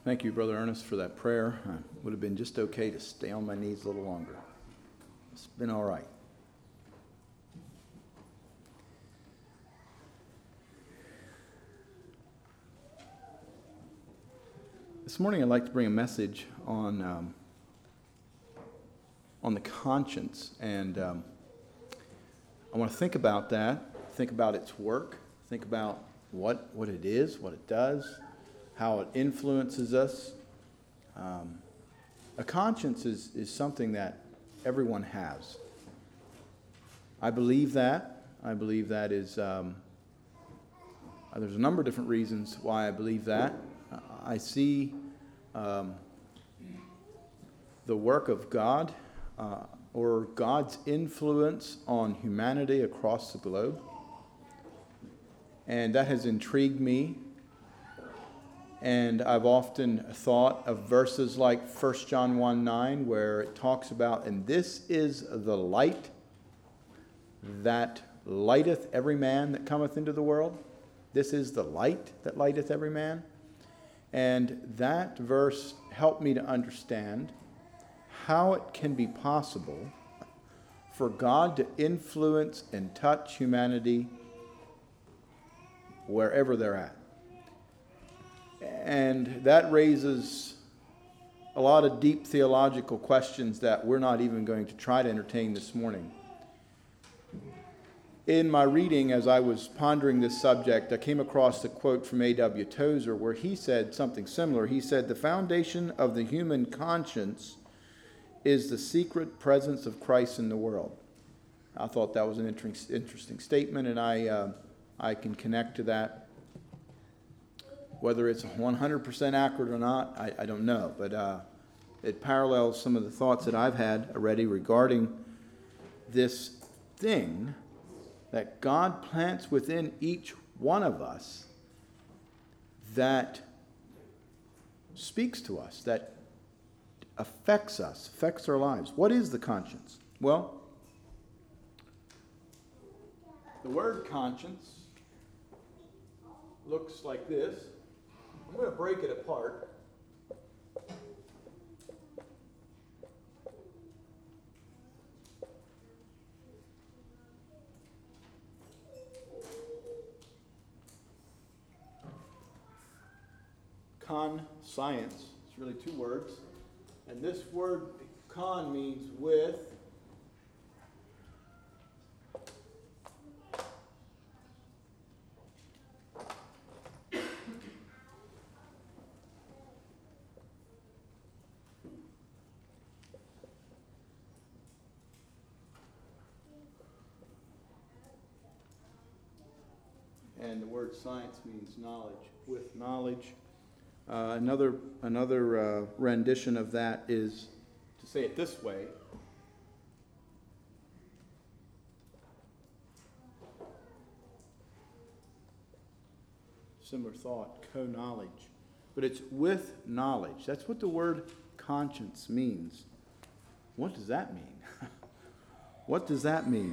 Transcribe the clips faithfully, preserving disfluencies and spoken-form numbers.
Thank you, Brother Ernest, for that prayer. It would have been just okay to stay on my knees a little longer. It's been all right. This morning I'd like to bring a message on um, on the conscience, and um, I want to think about that, think about its work, think about what, what it is, what it does, how it influences us. Um, a conscience is, is something that everyone has. I believe that. I believe that is, um, there's a number of different reasons why I believe that. I see um, the work of God uh, or God's influence on humanity across the globe. And that has intrigued me. And I've often thought of verses like First John one nine, where it talks about, and this is the light that lighteth every man that cometh into the world. This is the light that lighteth every man. And that verse helped me to understand how it can be possible for God to influence and touch humanity wherever they're at. And that raises a lot of deep theological questions that we're not even going to try to entertain this morning. In my reading, as I was pondering this subject, I came across a quote from A W Tozer where he said something similar. He said, "The foundation of the human conscience is the secret presence of Christ in the world." I thought that was an interesting, interesting statement, and I, uh, I can connect to that. Whether it's one hundred percent accurate or not, I, I don't know. But uh, it parallels some of the thoughts that I've had already regarding this thing that God plants within each one of us that speaks to us, that affects us, affects our lives. What is the conscience? Well, the word conscience looks like this. I'm going to break it apart. Conscience, it's really two words. And this word con means with. And the word science means knowledge, with knowledge. Uh, another another uh, rendition of that is to say it this way. Similar thought, co-knowledge. But it's with knowledge. That's what the word conscience means. What does that mean? What does that mean?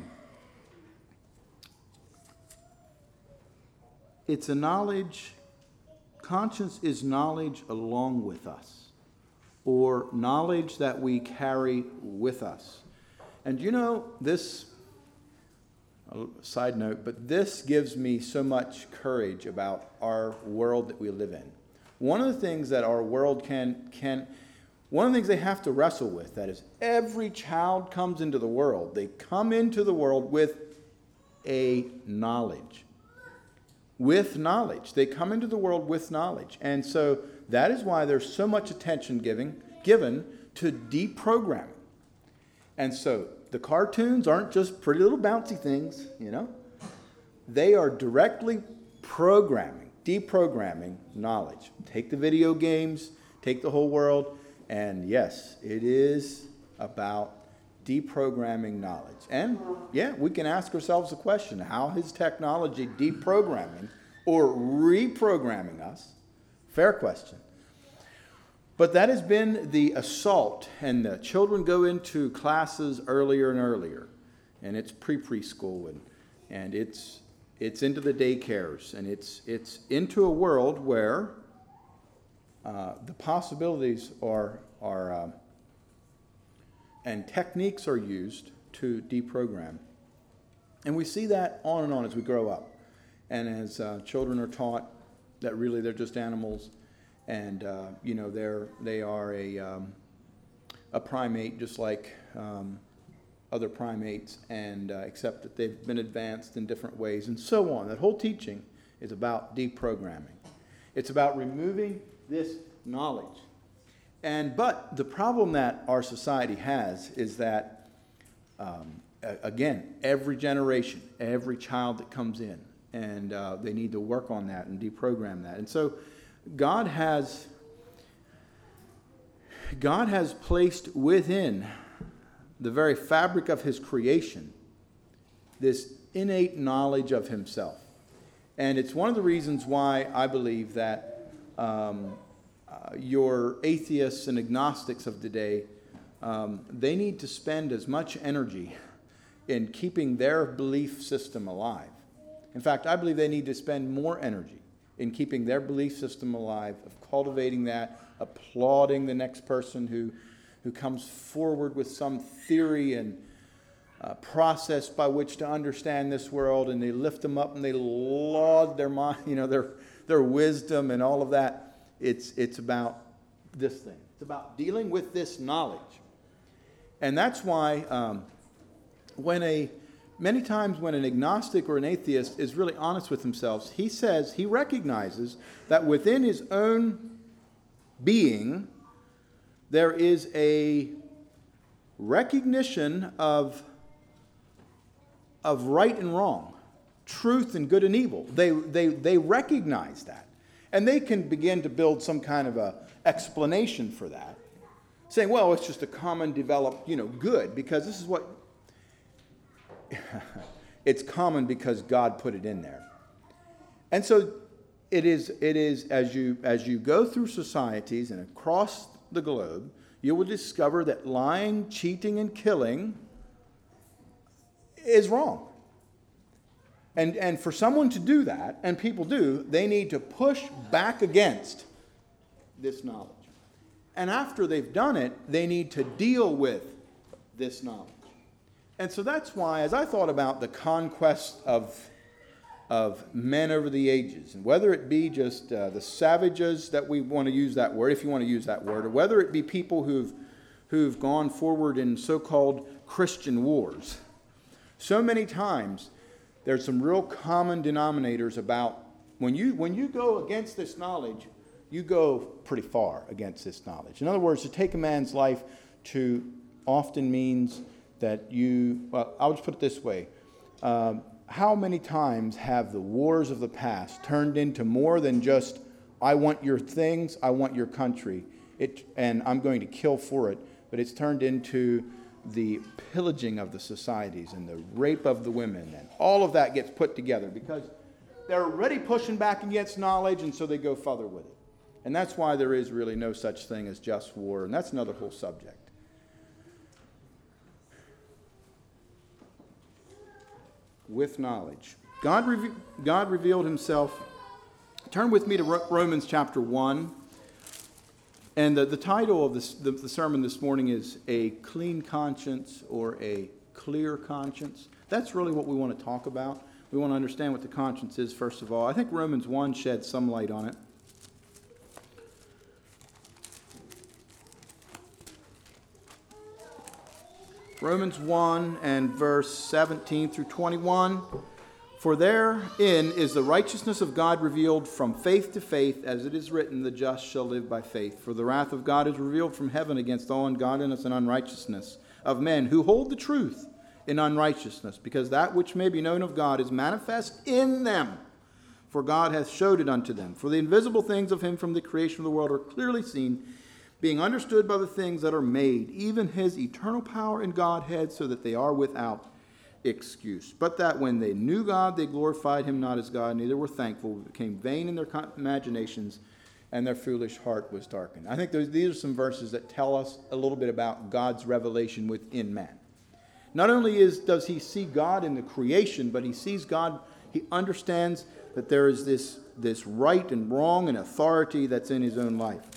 It's a knowledge. Conscience is knowledge along with us, or knowledge that we carry with us. And you know, this, a side note, but this gives me so much courage about our world that we live in. One of the things that our world can, can one of the things they have to wrestle with, that is, every child comes into the world. They come into the world with a knowledge. With knowledge. They come into the world with knowledge. And so that is why there's so much attention giving, given to deprogramming. And so the cartoons aren't just pretty little bouncy things, you know. They are directly programming, deprogramming knowledge. Take the video games, take the whole world, and yes, it is about deprogramming knowledge. And yeah, we can ask ourselves the question, how is technology deprogramming or reprogramming us? Fair question. But that has been the assault, and the children go into classes earlier and earlier, and it's pre-preschool, and, and it's it's into the daycares, and it's it's into a world where uh, the possibilities are, are um, and techniques are used to deprogram. And we see that on and on as we grow up. And as uh, children are taught that really they're just animals, and uh, you know they're they are a um, a primate just like um, other primates, and uh, except that they've been advanced in different ways, and so on. That whole teaching is about deprogramming. It's about removing this knowledge. And but the problem that our society has is that um, again, every generation, every child that comes in, and uh, they need to work on that and deprogram that. And so God has God has placed within the very fabric of his creation this innate knowledge of himself. And it's one of the reasons why I believe that um, uh, your atheists and agnostics of today, um, they need to spend as much energy in keeping their belief system alive. In fact, I believe they need to spend more energy in keeping their belief system alive, of cultivating that, applauding the next person who, who comes forward with some theory and uh, process by which to understand this world, and they lift them up and they laud their mind, you know, their their wisdom and all of that. It's it's about this thing. It's about dealing with this knowledge, and that's why. Um, When a, many times when an agnostic or an atheist is really honest with himself, he says, he recognizes that within his own being, there is a recognition of, of right and wrong, truth and good and evil. They, they, they recognize that. And they can begin to build some kind of a explanation for that, saying, well, it's just a common developed, you know, good, because this is what it's common because God put it in there. And so it is it is as you as you go through societies and across the globe, you will discover that lying, cheating, and killing is wrong. And and for someone to do that, and people do, they need to push back against this knowledge. And after they've done it, they need to deal with this knowledge. And so that's why, as I thought about the conquest of, of men over the ages, and whether it be just uh, the savages that we want to use that word, if you want to use that word, or whether it be people who've, who've gone forward in so-called Christian wars, so many times there's some real common denominators about when you, when you go against this knowledge, you go pretty far against this knowledge. In other words, to take a man's life to often means that you, well, I'll just put it this way. Um, how many times have the wars of the past turned into more than just, I want your things, I want your country, it, and I'm going to kill for it, but it's turned into the pillaging of the societies and the rape of the women, and all of that gets put together because they're already pushing back against knowledge, and so they go further with it. And that's why there is really no such thing as just war, and that's another whole subject. With knowledge. God, reve- God revealed himself. Turn with me to Ro- Romans chapter one. And the, the title of this, the, the sermon this morning is A Clean Conscience or A Clear Conscience. That's really what we want to talk about. We want to understand what the conscience is, first of all. I think Romans one sheds some light on it. Romans one and verse seventeen through twenty-one. For therein is the righteousness of God revealed from faith to faith, as it is written, the just shall live by faith. For the wrath of God is revealed from heaven against all ungodliness and unrighteousness of men who hold the truth in unrighteousness, because that which may be known of God is manifest in them. For God hath showed it unto them. For the invisible things of him from the creation of the world are clearly seen, being understood by the things that are made, even his eternal power and Godhead, so that they are without excuse. But that when they knew God, they glorified him not as God, neither were thankful, but became vain in their imaginations, and their foolish heart was darkened. I think those, these are some verses that tell us a little bit about God's revelation within man. Not only is, does he see God in the creation, but he sees God, he understands that there is this, this right and wrong and authority that's in his own life.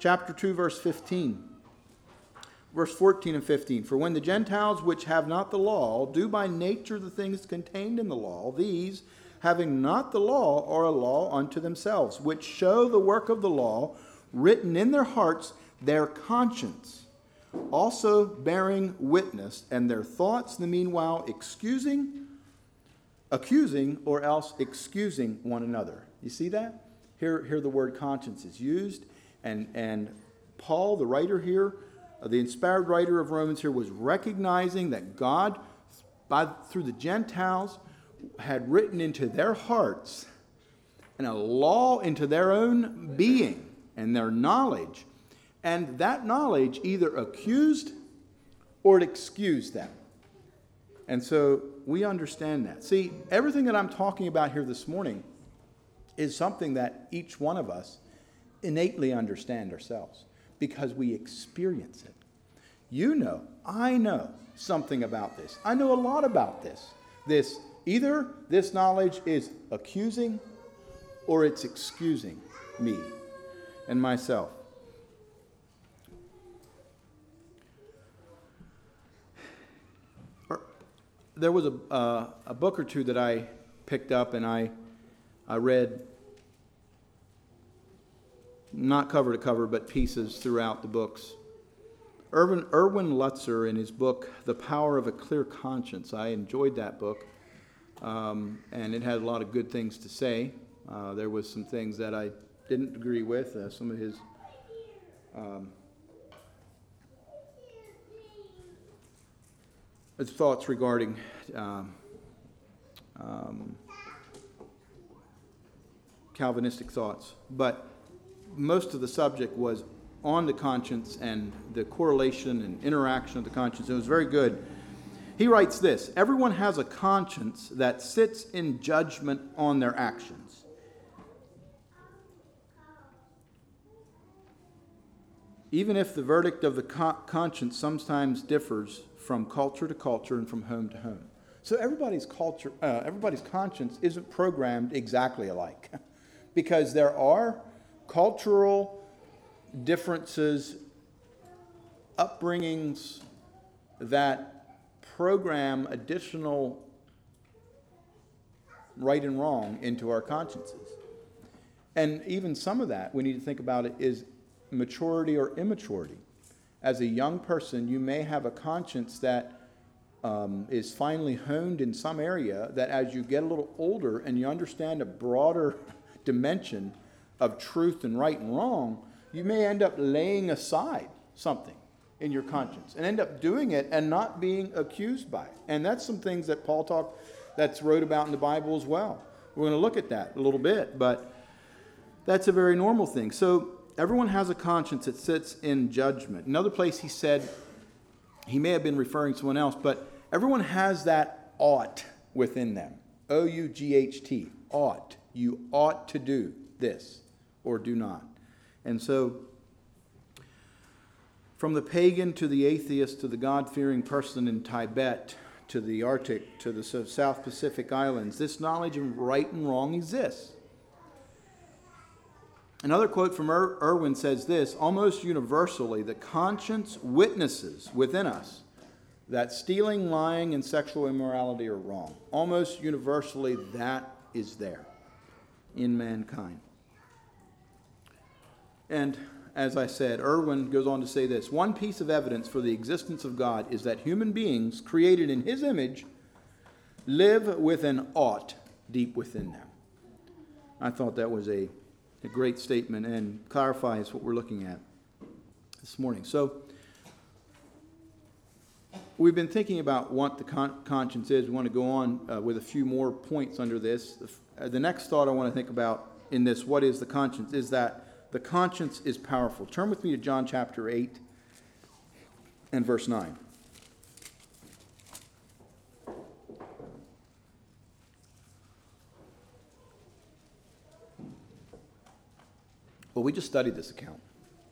chapter two, verse fifteen. Verse fourteen and fifteen. For when the Gentiles which have not the law do by nature the things contained in the law, these, having not the law, are a law unto themselves, which show the work of the law written in their hearts, their conscience, also bearing witness, and their thoughts the meanwhile excusing, accusing, or else excusing one another. You see that? Here, here the word conscience is used, and, and Paul, the writer here, uh, the inspired writer of Romans here, was recognizing that God, by, through the Gentiles, had written into their hearts and a law into their own being and their knowledge, and that knowledge either accused or it excused them. And so we understand that. See, everything that I'm talking about here this morning is something that each one of us innately understand ourselves because we experience it. You know, I know something about this. I know a lot about this. This either this knowledge is accusing or it's excusing me and myself. There was a, uh, a book or two that I picked up and I, I read, not cover to cover, but pieces throughout the books. Erwin, Erwin Lutzer, in his book, The Power of a Clear Conscience, I enjoyed that book, um, and it had a lot of good things to say. Uh, there was some things that I didn't agree with, uh, some of his um, his thoughts regarding um, um, Calvinistic thoughts. But most of the subject was on the conscience and the correlation and interaction of the conscience. It was very good. He writes this: everyone has a conscience that sits in judgment on their actions. Even if the verdict of the con- conscience sometimes differs from culture to culture and from home to home. So everybody's culture, uh, everybody's conscience isn't programmed exactly alike, because there are cultural differences, upbringings that program additional right and wrong into our consciences. And even some of that, we need to think about it, is maturity or immaturity. As a young person, you may have a conscience that um, is finely honed in some area, that as you get a little older and you understand a broader dimension of truth and right and wrong, you may end up laying aside something in your conscience and end up doing it and not being accused by it. And that's some things that Paul talked, that's wrote about in the Bible as well. We're going to look at that a little bit, but that's a very normal thing. So everyone has a conscience that sits in judgment. Another place he said, he may have been referring to someone else, but everyone has that ought within them. O U G H T, ought. You ought to do this or do not. And so, from the pagan to the atheist to the God-fearing person in Tibet to the Arctic to the South Pacific Islands, this knowledge of right and wrong exists. Another quote from Ir- Irwin says this: almost universally, the conscience witnesses within us that stealing, lying, and sexual immorality are wrong. Almost universally, that is there in mankind. And as I said, Irwin goes on to say this: one piece of evidence for the existence of God is that human beings created in his image live with an ought deep within them. I thought that was a A great statement and clarifies what we're looking at this morning. So, we've been thinking about what the con- conscience is. We want to go on uh, with a few more points under this. The, uh, the next thought I want to think about in this, what is the conscience, is that the conscience is powerful. Turn with me to John chapter eight and verse nine. Well, we just studied this account.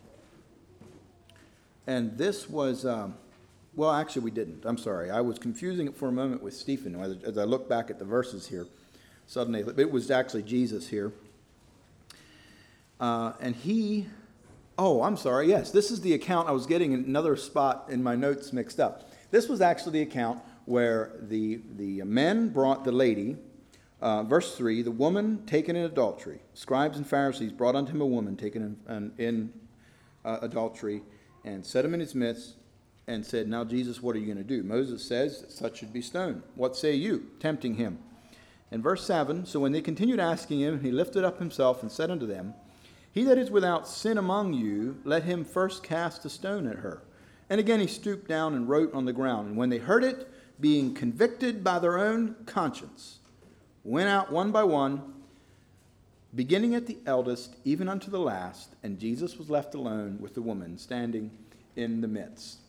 And this was, um, well, actually we didn't. I'm sorry. I was confusing it for a moment with Stephen. As, as I look back at the verses here, suddenly it was actually Jesus here. Uh, and he Oh, I'm sorry. Yes, this is the account. I was getting another spot in my notes mixed up. This was actually the account where the, the men brought the lady, uh, verse three, the woman taken in adultery. Scribes and Pharisees brought unto him a woman taken in, in, in uh, adultery and set him in his midst and said, Now, Jesus, what are you going to do? Moses says that such should be stoned. What say you? Tempting him. And verse seven, so when they continued asking him, he lifted up himself and said unto them, He that is without sin among you, let him first cast a stone at her. And again he stooped down and wrote on the ground. And when they heard it, being convicted by their own conscience, went out one by one, beginning at the eldest, even unto the last. And Jesus was left alone with the woman standing in the midst.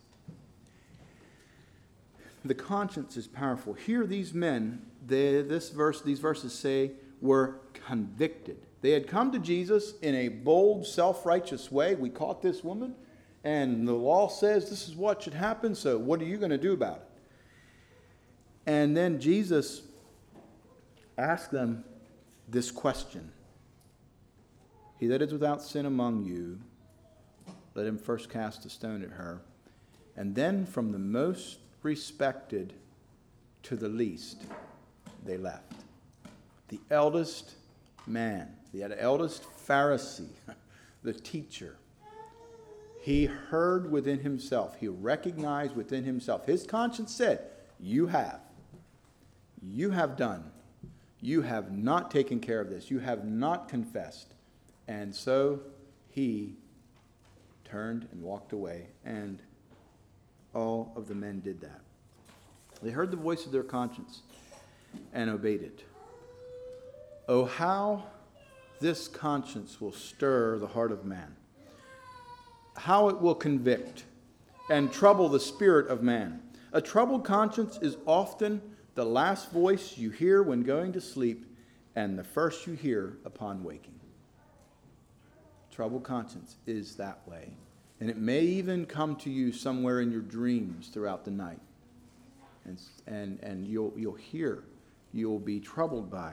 The conscience is powerful. Here these men, they, this verse, these verses say, were convicted. They had come to Jesus in a bold, self-righteous way. We caught this woman, and the law says this is what should happen, so what are you going to do about it? And then Jesus asked them this question. He that is without sin among you, let him first cast a stone at her. And then from the most respected to the least, they left. The eldest man, the eldest Pharisee, the teacher, he heard within himself, he recognized within himself, his conscience said, you have, you have done, you have not taken care of this, you have not confessed. And so he turned and walked away, and all of the men did that. They heard the voice of their conscience and obeyed it. Oh, how this conscience will stir the heart of man. How it will convict and trouble the spirit of man. A troubled conscience is often the last voice you hear when going to sleep and the first you hear upon waking. Troubled conscience is that way. And it may even come to you somewhere in your dreams throughout the night. And, and, and you'll, you'll hear, you'll be troubled by.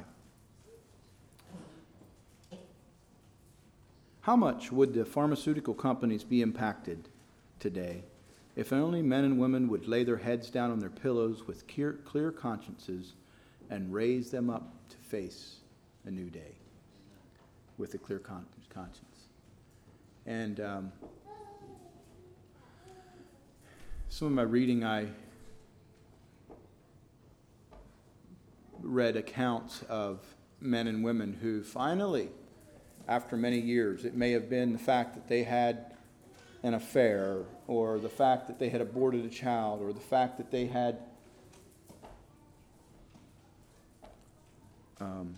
How much would the pharmaceutical companies be impacted today if only men and women would lay their heads down on their pillows with clear, clear consciences and raise them up to face a new day with a clear con- conscience? And um, some of my reading, I read accounts of men and women who finally, after many years, it may have been the fact that they had an affair, or the fact that they had aborted a child, or the fact that they had um,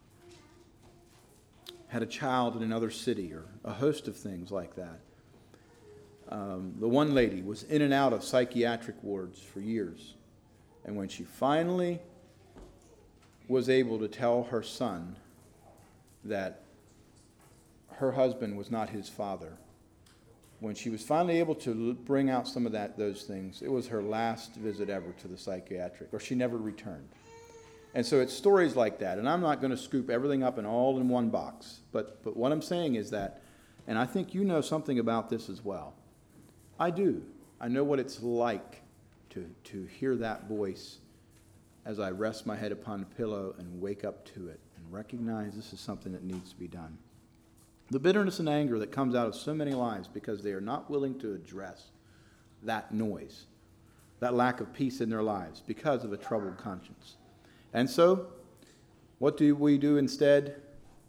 had a child in another city, or a host of things like that. Um, the one lady was in and out of psychiatric wards for years. And when she finally was able to tell her son that her husband was not his father, when she was finally able to bring out some of that, those things, it was her last visit ever to the psychiatric, or she never returned. And so it's stories like that. And I'm not going to scoop everything up and all in one box. But, but what I'm saying is that, and I think you know something about this as well. I do. I know what it's like to, to hear that voice as I rest my head upon the pillow and wake up to it and recognize this is something that needs to be done. The bitterness and anger that comes out of so many lives because they are not willing to address that noise, that lack of peace in their lives because of a troubled conscience. And so, what do we do instead?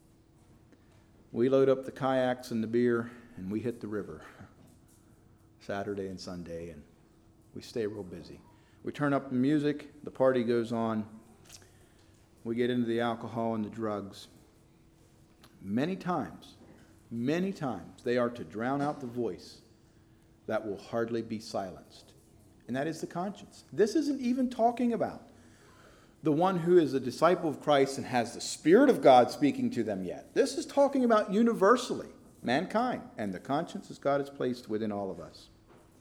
We load up the kayaks and the beer and we hit the river Saturday and Sunday, and we stay real busy. We turn up the music, the party goes on, we get into the alcohol and the drugs. Many times, many times, they are to drown out the voice that will hardly be silenced. And that is the conscience. This isn't even talking about the one who is a disciple of Christ and has the Spirit of God speaking to them yet. This is talking about universally, mankind, and the conscience as God has placed within all of us.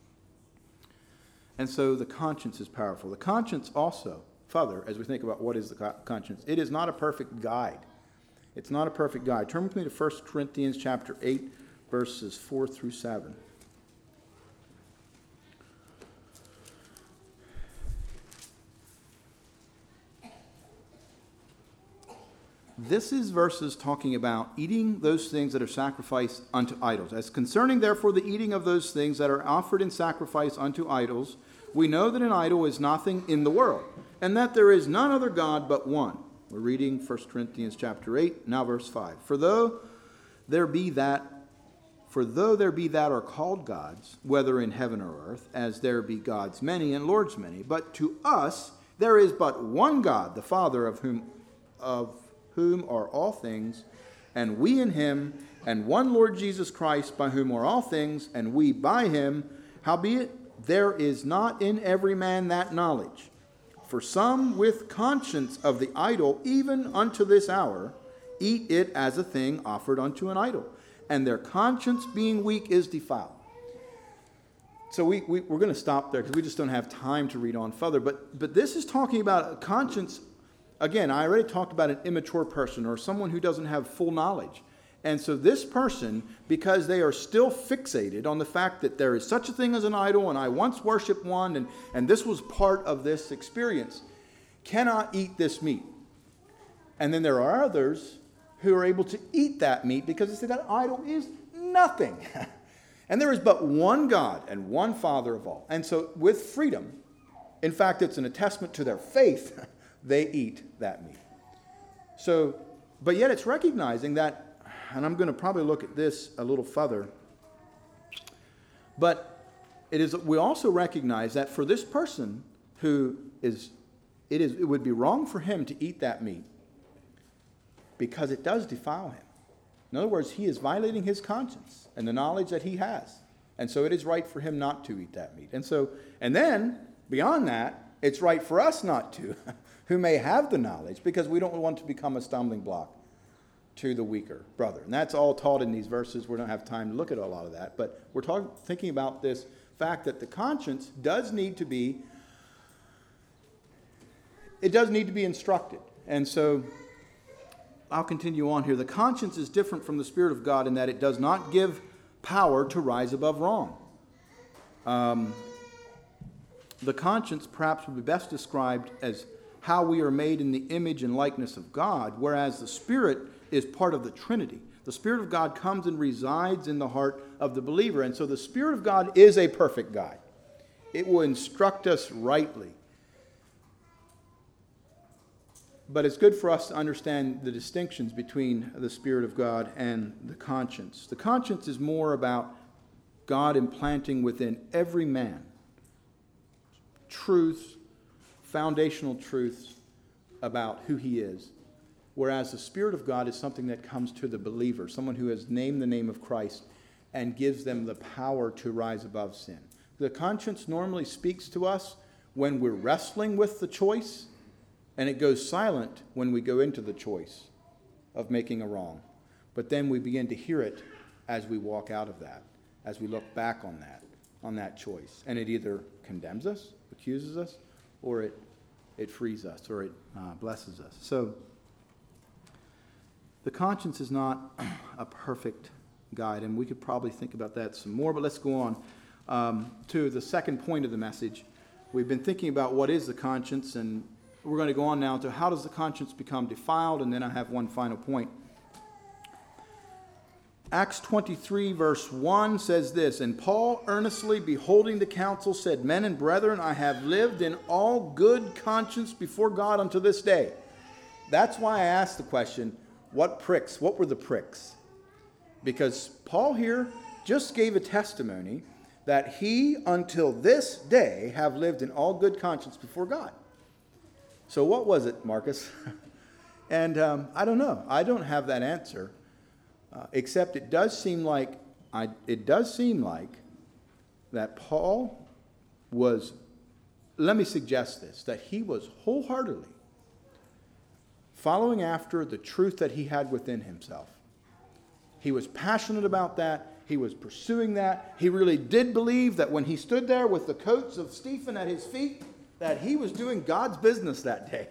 And so the conscience is powerful. The conscience also, further, as we think about what is the conscience, it is not a perfect guide. It's not a perfect guide. Turn with me to First Corinthians chapter eight, verses four through seven. This is verses talking about eating those things that are sacrificed unto idols. As concerning, therefore, the eating of those things that are offered in sacrifice unto idols, we know that an idol is nothing in the world, and that there is none other God but one. We're reading First Corinthians chapter eight, now verse five. For though there be that, for though there be that are called gods, whether in heaven or earth, as there be gods many and lords many, but to us there is but one God, the Father, of whom of whom are all things, and we in him, and one Lord Jesus Christ, by whom are all things, and we by him. Howbeit, there is not in every man that knowledge. For some with conscience of the idol, even unto this hour, eat it as a thing offered unto an idol, and their conscience being weak is defiled. So we, we, we're going to stop there because we just don't have time to read on further. But, but this is talking about a conscience. Again, I already talked about an immature person or someone who doesn't have full knowledge. And so this person, because they are still fixated on the fact that there is such a thing as an idol and I once worshiped one and, and this was part of this experience, cannot eat this meat. And then there are others who are able to eat that meat because they say that idol is nothing. And there is but one God and one Father of all. And so with freedom, in fact, it's an attestament to their faith, they eat that meat. So, but yet it's recognizing that, and I'm going to probably look at this a little further, but it is, we also recognize that for this person who is, it is, it would be wrong for him to eat that meat because it does defile him. In other words, he is violating his conscience and the knowledge that he has. And so it is right for him not to eat that meat. And so, and then beyond that, it's right for us not to, who may have the knowledge, because we don't want to become a stumbling block to the weaker brother. And that's all taught in these verses. We don't have time to look at a lot of that. But we're talking, thinking about this fact that the conscience does need to be, it does need to be instructed. And so I'll continue on here. The conscience is different from the Spirit of God in that it does not give power to rise above wrong. Um, the conscience perhaps would be best described as how we are made in the image and likeness of God, whereas the Spirit is part of the Trinity. The Spirit of God comes and resides in the heart of the believer. And so the Spirit of God is a perfect guide. It will instruct us rightly. But it's good for us to understand the distinctions between the Spirit of God and the conscience. The conscience is more about God implanting within every man truths, foundational truths about who he is. Whereas the Spirit of God is something that comes to the believer, someone who has named the name of Christ and gives them the power to rise above sin. The conscience normally speaks to us when we're wrestling with the choice, and it goes silent when we go into the choice of making a wrong. But then we begin to hear it as we walk out of that, as we look back on that, on that choice. And it either condemns us, accuses us, or it, it frees us, or it uh, blesses us. So the conscience is not a perfect guide, and we could probably think about that some more, but let's go on um, to the second point of the message. We've been thinking about what is the conscience, and we're going to go on now to how does the conscience become defiled, and then I have one final point. Acts twenty-three verse one says this, "And Paul, earnestly beholding the council, said, Men and brethren, I have lived in all good conscience before God unto this day." That's why I asked the question, what pricks? What were the pricks? Because Paul here just gave a testimony that he, until this day, have lived in all good conscience before God. So what was it, Marcus? and um, I don't know. I don't have that answer. Uh, except it does seem like I, it does seem like that Paul was, let me suggest this, that he was wholeheartedly following after the truth that he had within himself. He was passionate about that. He was pursuing that. He really did believe that when he stood there with the coats of Stephen at his feet, that he was doing God's business that day.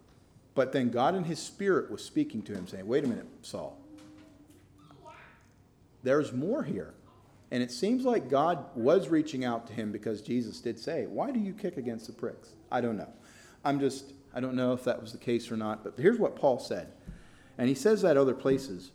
But then God in his Spirit was speaking to him, saying, wait a minute, Saul. there's more here. And it seems like God was reaching out to him because Jesus did say, why do you kick against the pricks? I don't know. I'm just, I don't know if that was the case or not. But here's what Paul said. And he says that other places.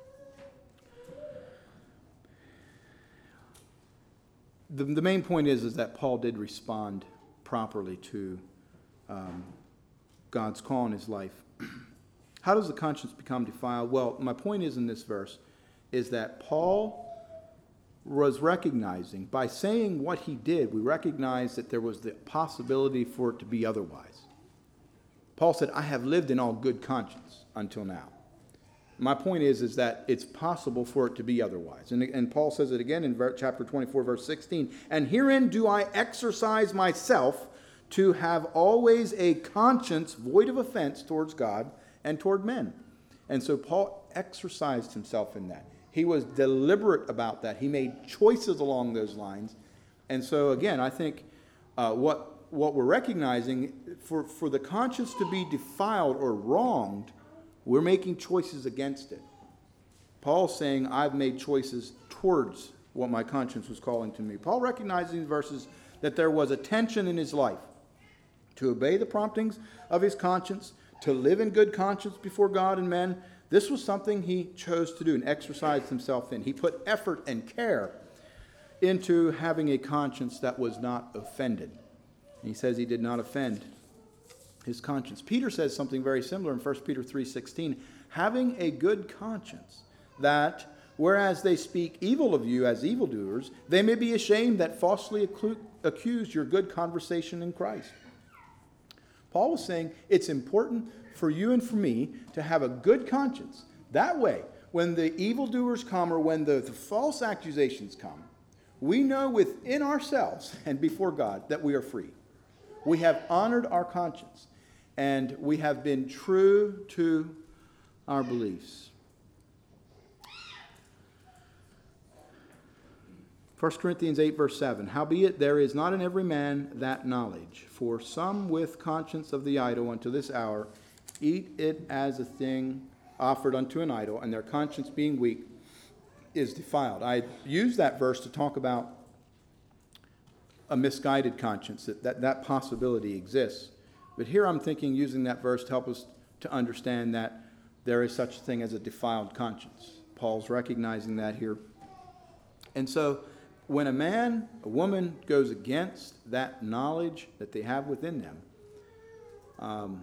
The, the main point is, is that Paul did respond properly to um, God's call in his life. How does the conscience become defiled? Well, my point is in this verse is that Paul was recognizing, by saying what he did, we recognize that there was the possibility for it to be otherwise. Paul said, I have lived in all good conscience until now. My point is, is that it's possible for it to be otherwise. And, and Paul says it again in chapter twenty-four, verse sixteen. And herein do I exercise myself to have always a conscience void of offense towards God and toward men. And so Paul exercised himself in that. He was deliberate about that. He made choices along those lines. And so again, I think uh, what, what we're recognizing, for, for the conscience to be defiled or wronged, we're making choices against it. Paul's saying, I've made choices towards what my conscience was calling to me. Paul recognized in these verses that there was a tension in his life to obey the promptings of his conscience, to live in good conscience before God and men. This was something he chose to do and exercised himself in. He put effort and care into having a conscience that was not offended. And he says he did not offend his conscience. Peter says something very similar in First Peter three sixteen. Having a good conscience, that whereas they speak evil of you as evildoers, they may be ashamed that falsely accuse your good conversation in Christ. Paul was saying it's important for you and for me to have a good conscience. That way, when the evildoers come or when the, the false accusations come, we know within ourselves and before God that we are free. We have honored our conscience, and we have been true to our beliefs. First Corinthians eight, verse seven. Howbeit there is not in every man that knowledge, for some with conscience of the idol unto this hour eat it as a thing offered unto an idol, and their conscience being weak is defiled. I use that verse to talk about a misguided conscience, that, that that possibility exists. But here I'm thinking using that verse to help us to understand that there is such a thing as a defiled conscience. Paul's recognizing that here. And so when a man, a woman goes against that knowledge that they have within them, um,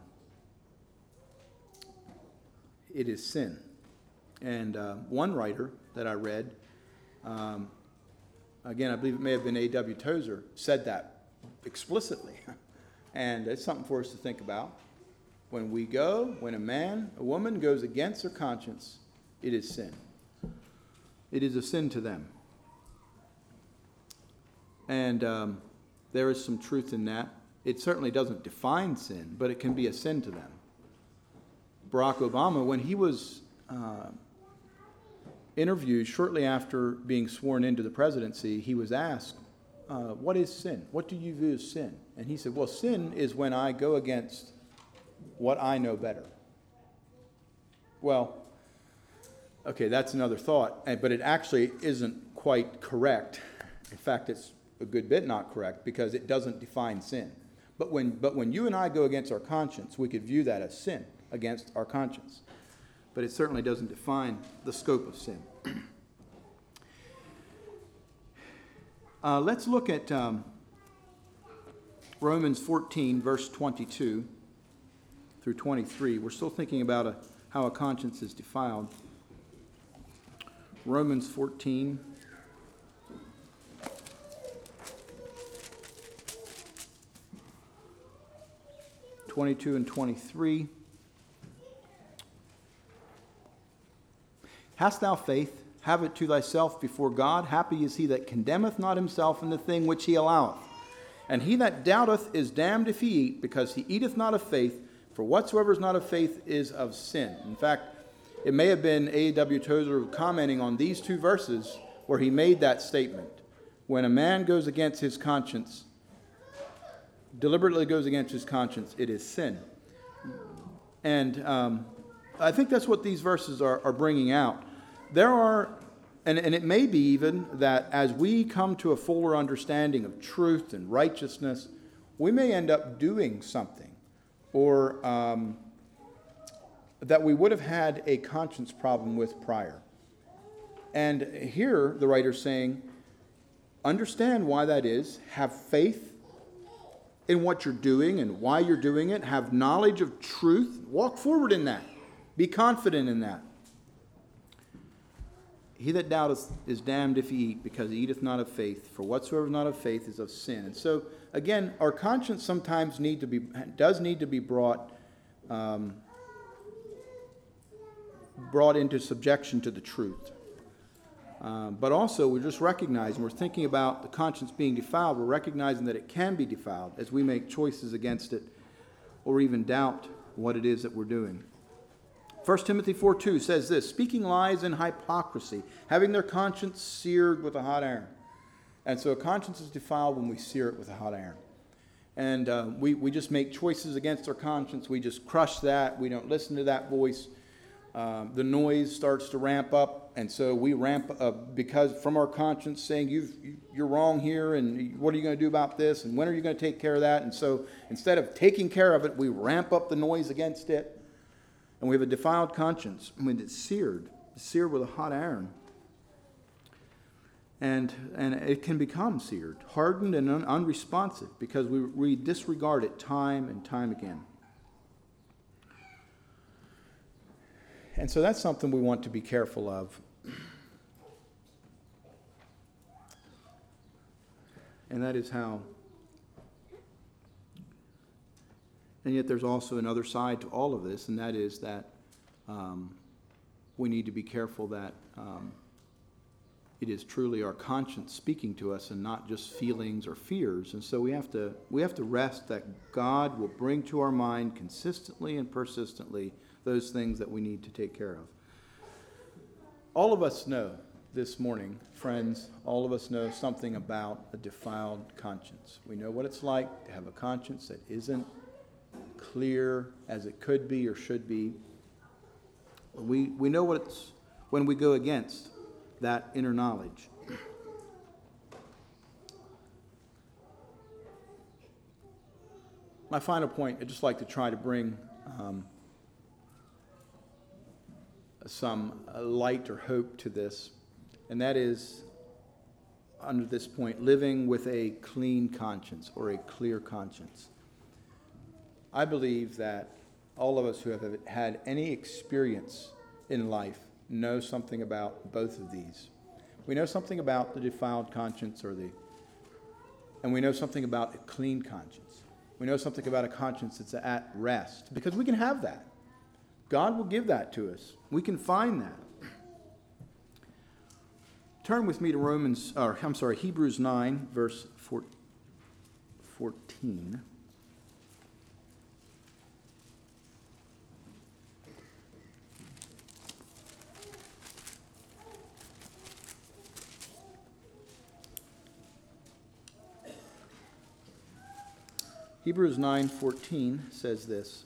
it is sin. And uh, one writer that I read, um, again, I believe it may have been A W Tozer, said that explicitly. And it's something for us to think about. When we go, when a man, a woman goes against their conscience, it is sin. It is a sin to them. And um, there is some truth in that. It certainly doesn't define sin, but it can be a sin to them. Barack Obama, when he was uh, interviewed shortly after being sworn into the presidency, he was asked, uh, what is sin? What do you view as sin? And he said, well, sin is when I go against what I know better. Well, okay, that's another thought, but it actually isn't quite correct. In fact, it's a good bit not correct because it doesn't define sin. But when, but when you and I go against our conscience, we could view that as sin against our conscience. But it certainly doesn't define the scope of sin. uh, let's look at um, Romans fourteen, verse twenty-two through twenty-three. We're still thinking about a, how a conscience is defiled. Romans fourteen. twenty-two and twenty-three. Hast thou faith? Have it to thyself before God. Happy is he that condemneth not himself in the thing which he alloweth. And he that doubteth is damned if he eat, because he eateth not of faith. For whatsoever is not of faith is of sin. In fact, it may have been A W Tozer commenting on these two verses where he made that statement. When a man goes against his conscience, deliberately goes against his conscience, it is sin. And um, I think that's what these verses are, are bringing out. There are And, and it may be even that as we come to a fuller understanding of truth and righteousness, we may end up doing something or um, that we would have had a conscience problem with prior. And here the writer's saying, understand why that is, have faith in what you're doing and why you're doing it, have knowledge of truth, walk forward in that, be confident in that. He that doubteth is damned if he eat, because he eateth not of faith. For whatsoever is not of faith is of sin. And so, again, our conscience sometimes need to be does need to be brought um, brought into subjection to the truth. Um, but also, we're just recognizing, we're thinking about the conscience being defiled. We're recognizing that it can be defiled as we make choices against it, or even doubt what it is that we're doing. First Timothy four two says this, speaking lies and hypocrisy, having their conscience seared with a hot iron. And so a conscience is defiled when we sear it with a hot iron. And uh, we, we just make choices against our conscience. We just crush that. We don't listen to that voice. Um, the noise starts to ramp up. And so we ramp up because from our conscience saying, You've, you're wrong here, and what are you going to do about this, and when are you going to take care of that? And so instead of taking care of it, we ramp up the noise against it. And we have a defiled conscience when it's seared, it's seared with a hot iron. And, and it can become seared, hardened and un- unresponsive because we, we disregard it time and time again. And so that's something we want to be careful of. And that is how. And yet there's also another side to all of this, and that is that um, we need to be careful that um, it is truly our conscience speaking to us and not just feelings or fears. And so we have to we have to rest that God will bring to our mind consistently and persistently those things that we need to take care of. All of us know this morning, friends, all of us know something about a defiled conscience. We know what it's like to have a conscience that isn't clear as it could be or should be. We we know what it's when we go against that inner knowledge. My final point, I'd just like to try to bring um, some light or hope to this, and that is, under this point, living with a clean conscience or a clear conscience. I believe that all of us who have had any experience in life know something about both of these. We know something about the defiled conscience, or the, and we know something about a clean conscience. We know something about a conscience that's at rest, because we can have that. God will give that to us. We can find that. Turn with me to Romans, or I'm sorry, Hebrews nine, verse fourteen. Hebrews nine fourteen says this.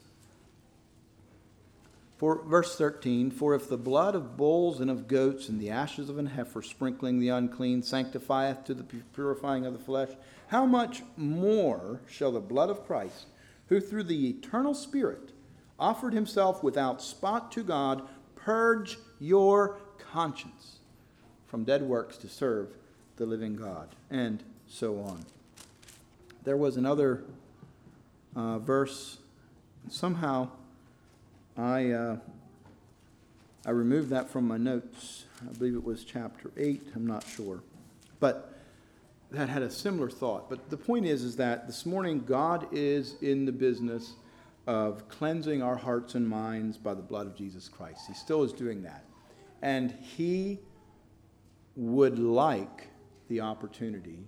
For verse thirteen, for if the blood of bulls and of goats and the ashes of an heifer sprinkling the unclean sanctifieth to the purifying of the flesh, how much more shall the blood of Christ, who through the eternal Spirit offered himself without spot to God, purge your conscience from dead works to serve the living God, and so on. There was another uh, verse, somehow I uh, I removed that from my notes. I believe it was chapter eight. I'm not sure. But that had a similar thought. But the point is, is that this morning God is in the business of cleansing our hearts and minds by the blood of Jesus Christ. He still is doing that. And he would like the opportunity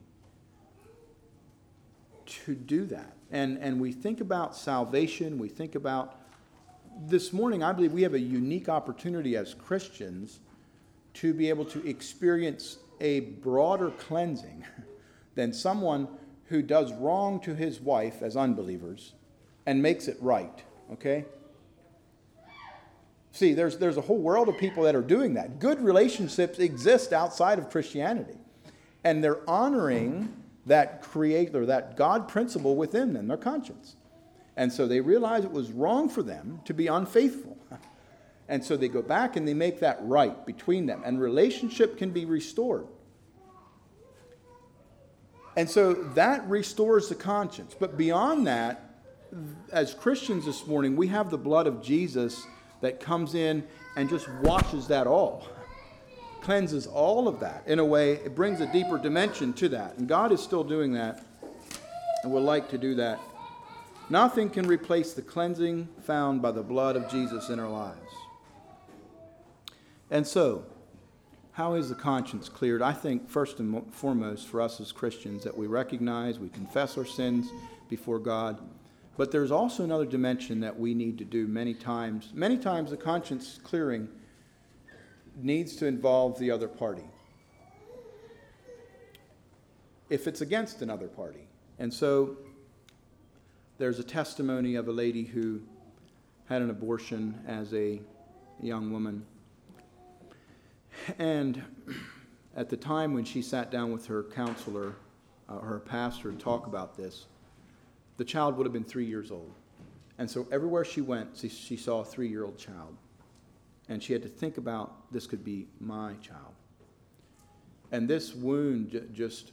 to do that. And, and we think about salvation. We think about this morning, I believe we have a unique opportunity as Christians to be able to experience a broader cleansing than someone who does wrong to his wife as unbelievers and makes it right, okay? See, there's, there's a whole world of people that are doing that. Good relationships exist outside of Christianity. And they're honoring that creator, that God principle within them, their conscience. And so they realize it was wrong for them to be unfaithful. And so they go back and they make that right between them. And relationship can be restored. And so that restores the conscience. But beyond that, as Christians this morning, we have the blood of Jesus that comes in and just washes that all. Cleanses all of that. In a way, it brings a deeper dimension to that. And God is still doing that and would like to do that. Nothing can replace the cleansing found by the blood of Jesus in our lives. And so, how is the conscience cleared? I think first and foremost for us as Christians that we recognize, we confess our sins before God. But there's also another dimension that we need to do many times. Many times the conscience clearing needs to involve the other party, if it's against another party. And so there's a testimony of a lady who had an abortion as a young woman. And at the time when she sat down with her counselor, uh, her pastor, to talk about this, the child would have been three years old. And so everywhere she went, she, she saw a three-year-old child. And she had to think about, this could be my child. And this wound j- just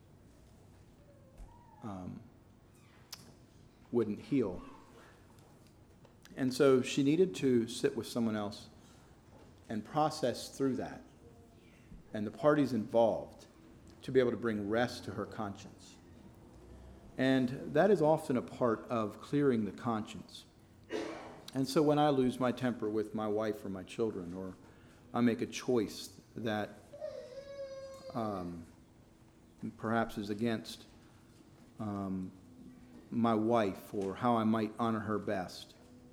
um, wouldn't heal. And so she needed to sit with someone else and process through that. And the parties involved to be able to bring rest to her conscience. And that is often a part of clearing the conscience. And so when I lose my temper with my wife or my children, or I make a choice that um, perhaps is against um, my wife or how I might honor her best,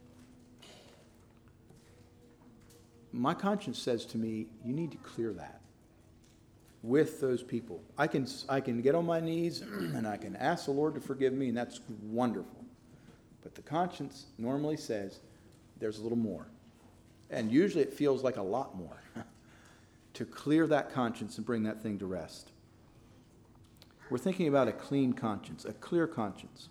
my conscience says to me, you need to clear that with those people. I can I can get on my knees and I can ask the Lord to forgive me, and that's wonderful. But the conscience normally says there's a little more. And usually it feels like a lot more to clear that conscience and bring that thing to rest. We're thinking about a clean conscience, a clear conscience.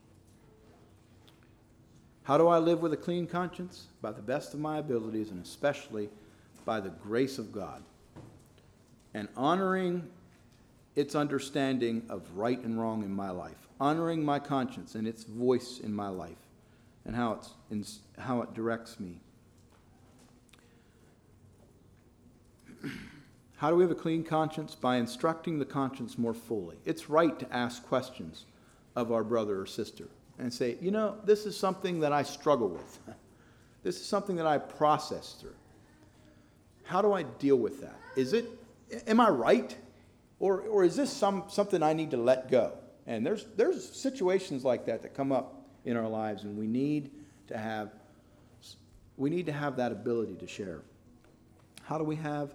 How do I live with a clean conscience? By the best of my abilities, and especially by the grace of God. And honoring its understanding of right and wrong in my life. Honoring my conscience and its voice in my life. And how, it's in, how it directs me. How do we have a clean conscience? By instructing the conscience more fully. It's right to ask questions of our brother or sister and say, you know, this is something that I struggle with. This is something that I process through. How do I deal with that? Is it, am I right? Or, or is this some, something I need to let go? And there's, there's situations like that that come up in our lives, and we need to have, we need to have that ability to share. How do we have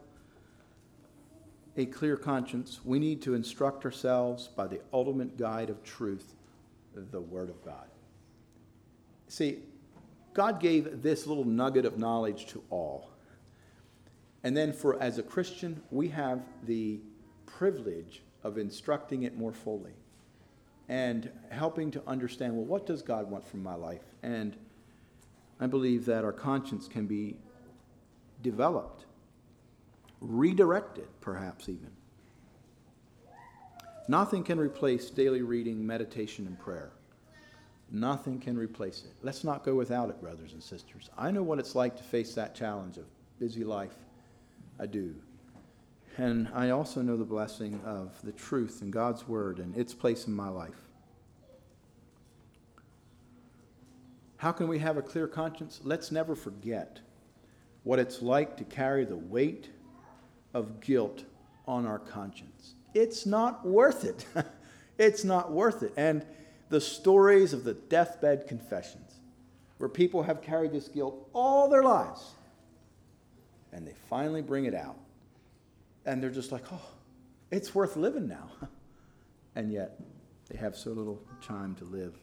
a clear conscience? We need to instruct ourselves by the ultimate guide of truth, the Word of God. See, God gave this little nugget of knowledge to all. And then for as a Christian, we have the privilege of instructing it more fully and helping to understand, well, what does God want from my life? And I believe that our conscience can be developed, redirected, perhaps even. Nothing can replace daily reading, meditation, and prayer. Nothing can replace it. Let's not go without it, brothers and sisters. I know what it's like to face that challenge of busy life. I do. And I also know the blessing of the truth in God's Word and its place in my life. How can we have a clear conscience? Let's never forget what it's like to carry the weight of guilt on our conscience. It's not worth it. It's not worth it. And the stories of the deathbed confessions, where people have carried this guilt all their lives, and they finally bring it out. And they're just like, oh, it's worth living now. And yet, they have so little time to live.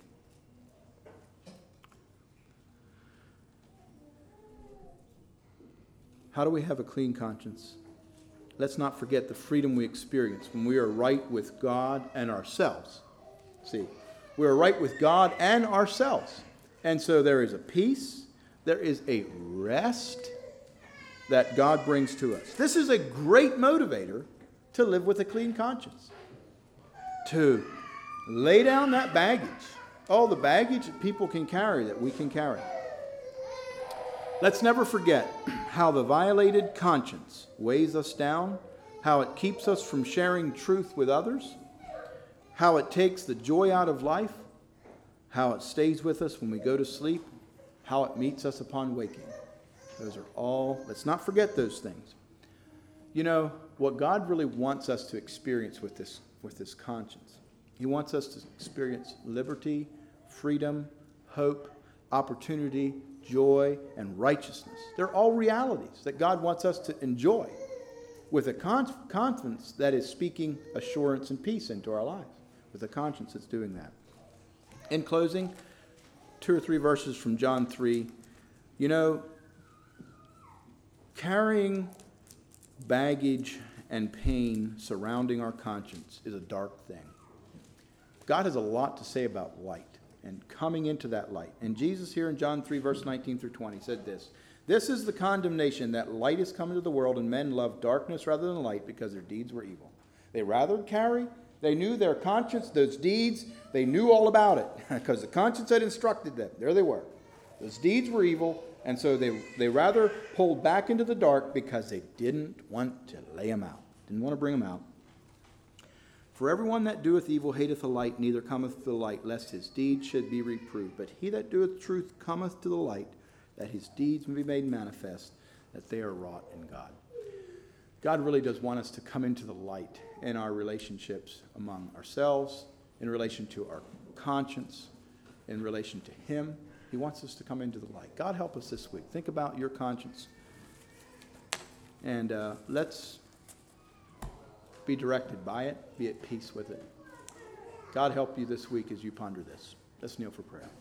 How do we have a clean conscience? Let's not forget the freedom we experience when we are right with God and ourselves. See, we are right with God and ourselves. And so there is a peace, there is a rest that God brings to us. This is a great motivator to live with a clean conscience. To lay down that baggage, all the baggage that people can carry, that we can carry. Let's never forget how the violated conscience weighs us down, how it keeps us from sharing truth with others, how it takes the joy out of life, how it stays with us when we go to sleep, how it meets us upon waking. Those are all, let's not forget those things. You know, what God really wants us to experience with this, with this conscience, He wants us to experience liberty, freedom, hope, opportunity, joy, and righteousness. They're all realities that God wants us to enjoy with a con- confidence that is speaking assurance and peace into our lives, with a conscience that's doing that. In closing, two or three verses from John three. You know, carrying baggage and pain surrounding our conscience is a dark thing. God has a lot to say about light and coming into that light. And Jesus here in John three, verse nineteen through twenty said this, "This is the condemnation, that light is come into the world, and men love darkness rather than light, because their deeds were evil." They rather carry, they knew their conscience, those deeds, they knew all about it, because the conscience had instructed them. There they were. Those deeds were evil, and so they, they rather pulled back into the dark because they didn't want to lay them out, didn't want to bring them out. "For everyone that doeth evil hateth the light, neither cometh to the light, lest his deeds should be reproved. But he that doeth truth cometh to the light, that his deeds may be made manifest, that they are wrought in God." God really does want us to come into the light in our relationships among ourselves, in relation to our conscience, in relation to Him. He wants us to come into the light. God, help us this week. Think about your conscience, and uh, let's be directed by it, be at peace with it. God, help you this week as you ponder this. Let's kneel for prayer.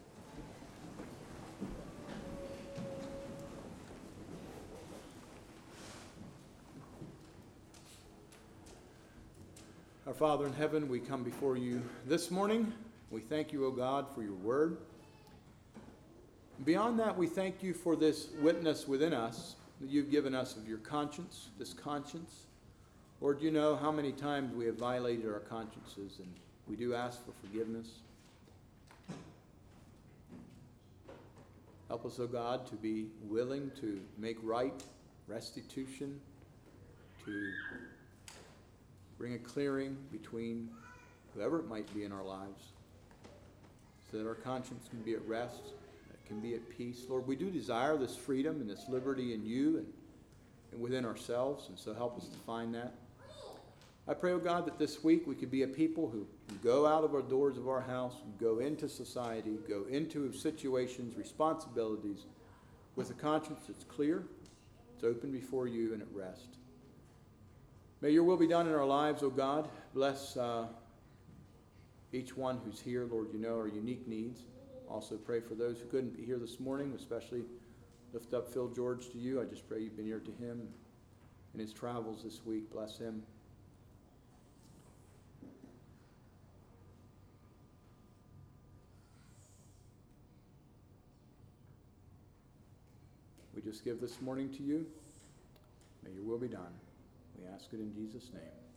Our Father in heaven, we come before you this morning. We thank you, O God, for your word. Beyond that, we thank you for this witness within us that you've given us of your conscience, this conscience. Lord, you know how many times we have violated our consciences, and we do ask for forgiveness. Help us, O God, to be willing to make right restitution, to bring a clearing between whoever it might be in our lives, so that our conscience can be at rest, that it can be at peace. Lord, we do desire this freedom and this liberty in you and, and within ourselves, and so help us to find that. I pray, oh God, that this week we could be a people who go out of our doors of our house, go into society, go into situations, responsibilities, with a conscience that's clear, it's open before you, and at rest. May your will be done in our lives, O God. Bless uh, each one who's here. Lord, you know our unique needs. Also pray for those who couldn't be here this morning, especially lift up Phil George to you. I just pray you've been near to him in his travels this week. Bless him. We just give this morning to you. May your will be done. We ask it in Jesus' name.